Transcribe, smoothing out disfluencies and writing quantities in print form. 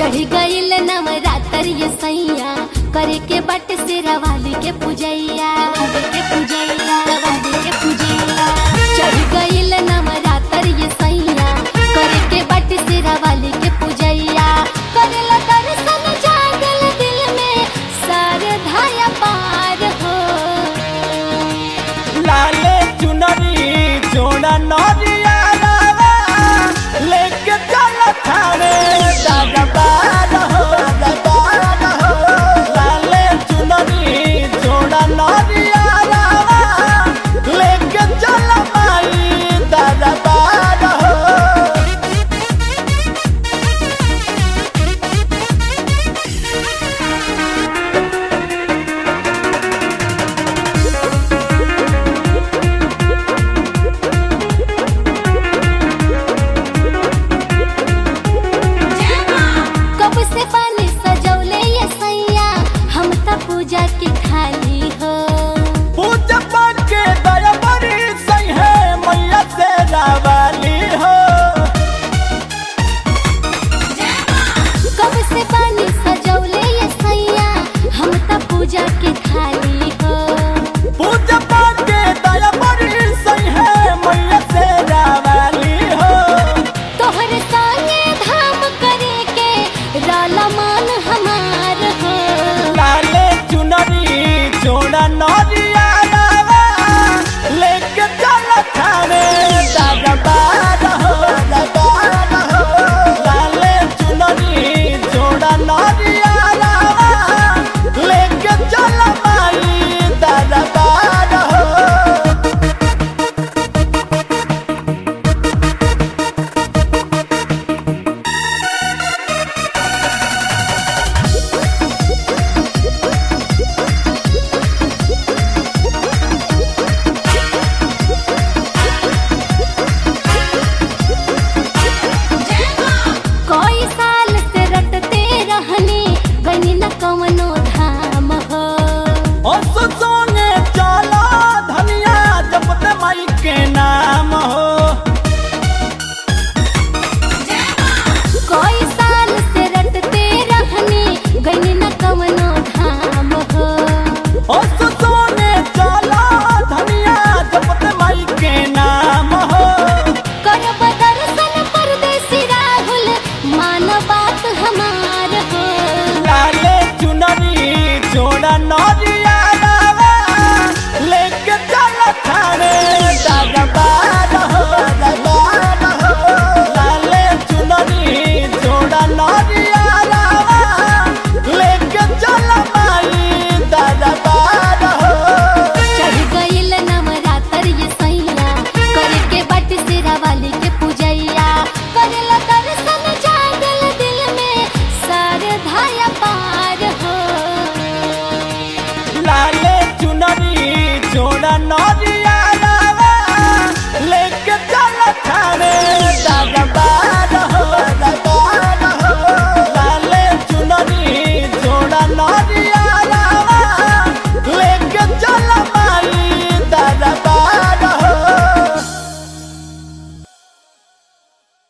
चढ़ गईल नवरात्र ये सैया करे के बट सिरा वाली के पूजैया चढ़ गईल नवरात्र ये सैया करे के बट सिरा वाली के पूजैया करेला दर्शन जागल दिल में सरधाया पार हो लाले चुनरी जोड़ा नरिया लेके चल थाने दरबार हो लाले चुनरी जोड़ा नरिया लेके चल माई दरबार हो कब से पानी सजौले ये सैया हम त पूजा के खाली हो पूजा के दया बड़ी सही है मैया से रावाली हो कब से पानी सजौले ये सैया हम त पूजा के खाली हो पूजा के दया बड़ी सही है मैया से रावाली हो तोहर संगे धाम करे के राला मान हमार हो लाले चुनरी जोड़ा नरिया लेके चल थाने दरबार हो लाले चुनरी जोड़ा नरिया लेके चल माई दरबार हो कोई साल से रटते रहनी गनी न कवनो धाम हो सोने चला धनिया जपते माई के नाम हो कोई साल से रटते रहनी गनी न कवनो धाम हो सोने चला धनिया जपते माई के नाम हो करब दर्शन परदेसी राहुल मान बात हमार हो लाले चुनरी जोड़ा नरिया लेके चल थाने